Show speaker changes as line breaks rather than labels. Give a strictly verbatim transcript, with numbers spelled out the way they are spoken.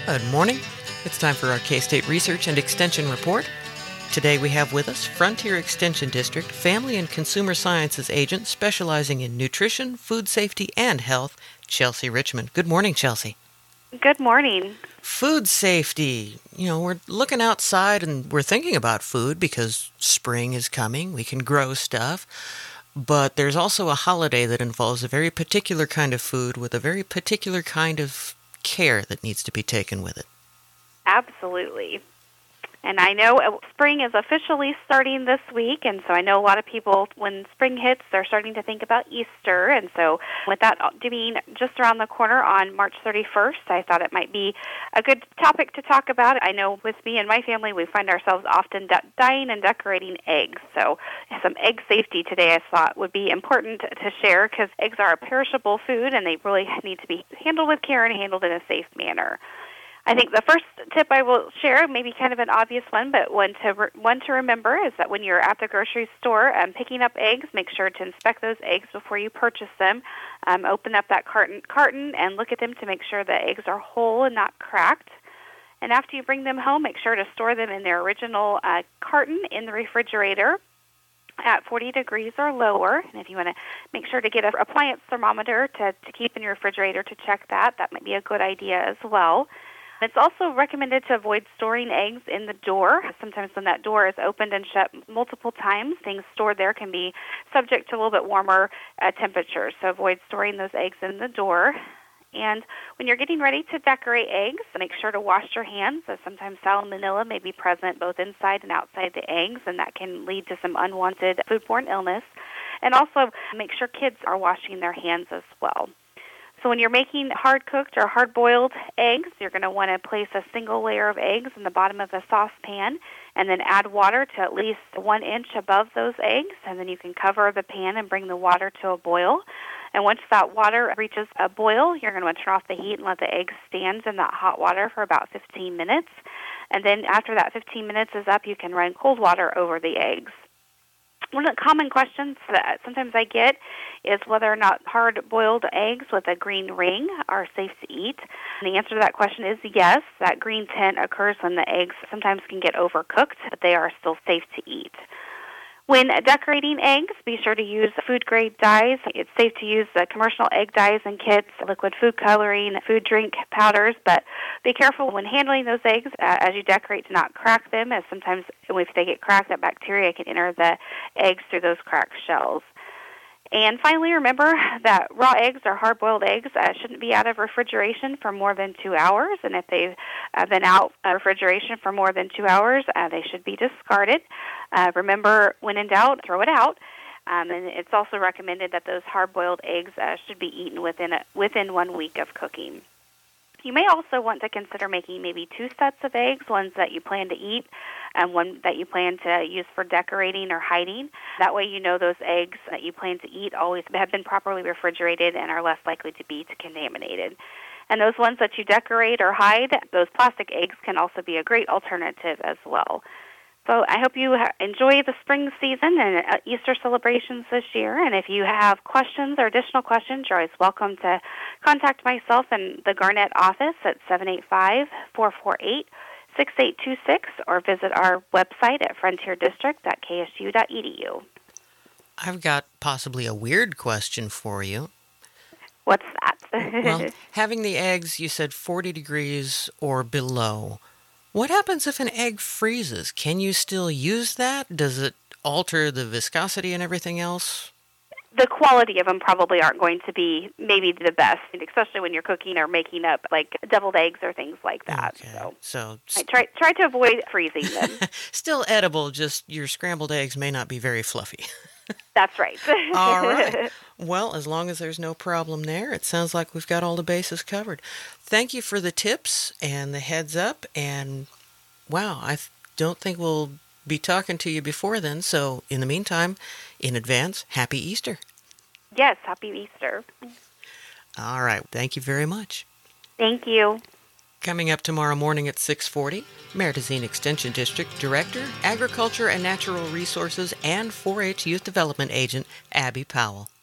Good morning. It's time for our K-State Research and Extension Report. Today we have with us Frontier Extension District Family and Consumer Sciences Agent specializing in nutrition, food safety, and health, Chelsea Richmond. Good morning, Chelsea.
Good morning.
Food safety. You know, we're looking outside and we're thinking about food because spring is coming. We can grow stuff. But there's also a holiday that involves a very particular kind of food with a very particular kind of care that needs to be taken with it.
Absolutely. And I know spring is officially starting this week, and so I know a lot of people, when spring hits, they're starting to think about Easter. And so with that being just around the corner on March thirty-first, I thought it might be a good topic to talk about. I know with me and my family, we find ourselves often de- dyeing and decorating eggs. So some egg safety today I thought would be important to share because eggs are a perishable food, and they really need to be handled with care and handled in a safe manner. I think the first tip I will share, maybe kind of an obvious one, but one to re- one to remember is that when you're at the grocery store and picking up eggs, make sure to inspect those eggs before you purchase them. Um, open up that carton, carton and look at them to make sure the eggs are whole and not cracked. And after you bring them home, make sure to store them in their original uh, carton in the refrigerator at forty degrees or lower. And if you want to make sure to get an appliance thermometer to, to keep in your refrigerator to check that, that might be a good idea as well. It's also recommended to avoid storing eggs in the door. Sometimes when that door is opened and shut multiple times, things stored there can be subject to a little bit warmer uh, temperatures. So avoid storing those eggs in the door. And when you're getting ready to decorate eggs, make sure to wash your hands, as sometimes salmonella may be present both inside and outside the eggs, and that can lead to some unwanted foodborne illness. And also make sure kids are washing their hands as well. So when you're making hard-cooked or hard-boiled eggs, you're going to want to place a single layer of eggs in the bottom of a saucepan and then add water to at least one inch above those eggs, and then you can cover the pan and bring the water to a boil. And once that water reaches a boil, you're going to want to turn off the heat and let the eggs stand in that hot water for about fifteen minutes. And then after that fifteen minutes is up, you can run cold water over the eggs. One of the common questions that sometimes I get is whether or not hard-boiled eggs with a green ring are safe to eat. And the answer to that question is yes. That green tint occurs when the eggs sometimes can get overcooked, but they are still safe to eat. When decorating eggs, be sure to use food-grade dyes. It's safe to use the commercial egg dyes in kits, liquid food coloring, food drink powders, but be careful when handling those eggs uh, as you decorate to not crack them, as sometimes if they get cracked, that bacteria can enter the eggs through those cracked shells. And finally, remember that raw eggs or hard-boiled eggs uh, shouldn't be out of refrigeration for more than two hours. And if they've uh, been out of refrigeration for more than two hours, uh, they should be discarded. Uh, remember, when in doubt, throw it out. Um, and it's also recommended that those hard-boiled eggs uh, should be eaten within a, within one week of cooking. You may also want to consider making maybe two sets of eggs, ones that you plan to eat and one that you plan to use for decorating or hiding. That way you know those eggs that you plan to eat always have been properly refrigerated and are less likely to be contaminated. And those ones that you decorate or hide, those plastic eggs can also be a great alternative as well. So I hope you enjoy the spring season and Easter celebrations this year. And if you have questions or additional questions, you're always welcome to contact myself in the Garnett office at seven eight five, four four eight, six eight two six or visit our website at frontier district dot k s u dot e d u.
I've got possibly a weird question for you.
What's that?
Well, having the eggs, you said forty degrees or below. What happens if an egg freezes? Can you still use that? Does it alter the viscosity and everything else?
The quality of them probably aren't going to be maybe the best, especially when you're cooking or making up like deviled eggs or things like that.
Okay.
So,
so
I try try to avoid freezing them.
Still edible, just your scrambled eggs may not be very fluffy.
That's right.
All right. Well, as long as there's no problem there, it sounds like we've got all the bases covered. Thank you for the tips and the heads up. And wow, I th- don't think we'll be talking to you before then. So in the meantime, in advance, happy Easter.
Yes, happy Easter.
All right. Thank you very much.
Thank you.
Coming up tomorrow morning at six forty, Meritazine Extension District Director, Agriculture and Natural Resources and four H Youth Development Agent Abby Powell.